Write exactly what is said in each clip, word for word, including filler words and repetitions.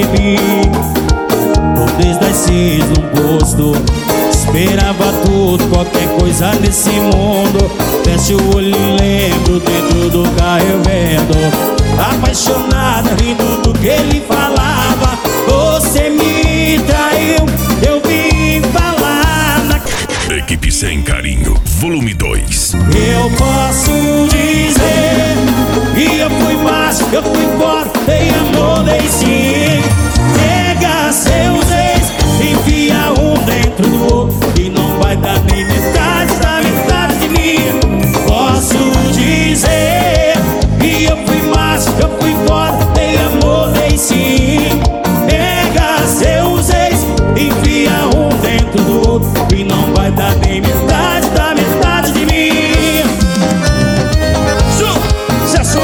bebi. Desde as seis no posto, esperava tudo, qualquer coisa nesse mundo. Fecho o olho e lembro, dentro do carro eu vendo, apaixonada, rindo do que ele falava. Você me traiu, eu vim falar na... Equipe Sem Carinho, volume dois. Eu posso dizer que eu fui macho, eu fui forte, dei amor, dei sim. Pega seus ex, enfia um dentro do outro, e não vai dar nem metade da metade de mim. Posso dizer que eu fui macho, eu fui forte, dei amor, dei sim. Pega seus ex, enfia um dentro do outro, e não vai dar nem metade da metade de mim. Sucesso!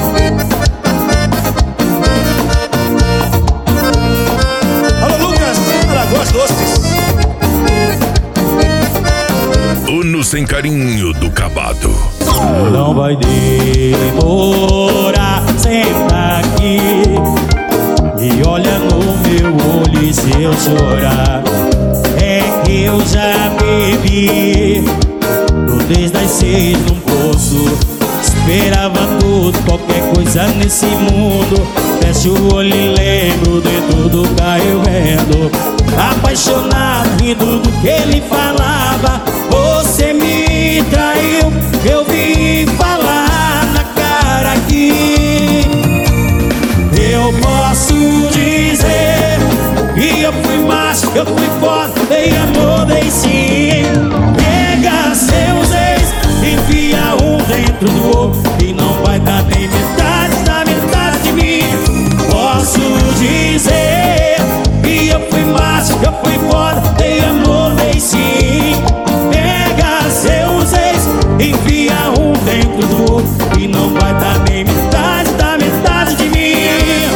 Uno Sem Carinho do Cabado. Não vai demorar, senta aqui e olha no meu olho, e se eu chorar é que eu já bebi. Tô desde as seis num poço, esperava tudo, qualquer coisa nesse mundo. Fecho o olho e lembro, dentro do carro eu vendo, apaixonado, rindo do que ele falava. Você me traiu, eu vim falar na cara aqui. Eu posso dizer que eu fui macho, eu fui forte, dei amor, dei sim. Pega seus ex, enfia um dentro do outro, e não vai dar nem metade da metade de mim. Posso dizer que eu fui macho, eu fui forte, dei amor, dei sim. Pega seus ex, enfia um dentro do outro, e não vai dar nem metade da metade de mim.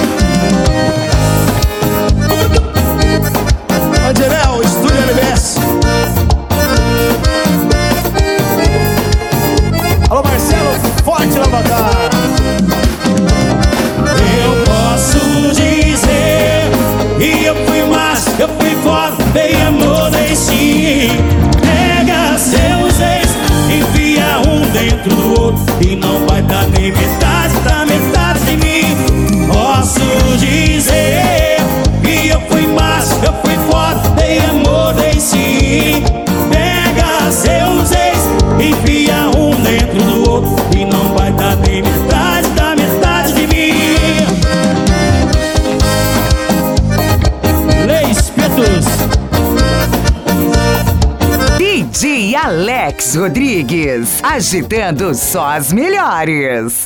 Andirel, Estúdio L B S. Alô Marcelo, forte Lavacar. Eu posso dizer que eu fui macho, eu fui forte, dei amor, dei sim. Pega seus ex, enfia um dentro do outro, e não vai dar nem metade da metade de mim. Posso dizer que eu fui macho, eu fui forte, dei amor, dei sim. Pega seus ex, enfia um dentro do outro, e não vai dar nem metade da metade de mim. Lei Espetos. D J Alex Rodrigues, agitando só as melhores.